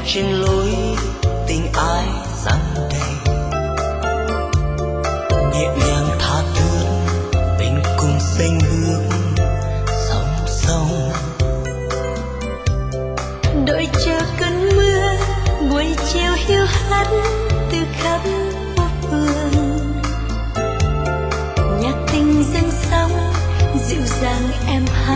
trên lối tình ai dang đầy, nhẹ nhàng tha thướt bên cùng xanh bước song song. Đợi chờ cơn mưa buổi chiều hiu hắt từ khắp phố phường, nhạc tình dâng sóng dịu dàng em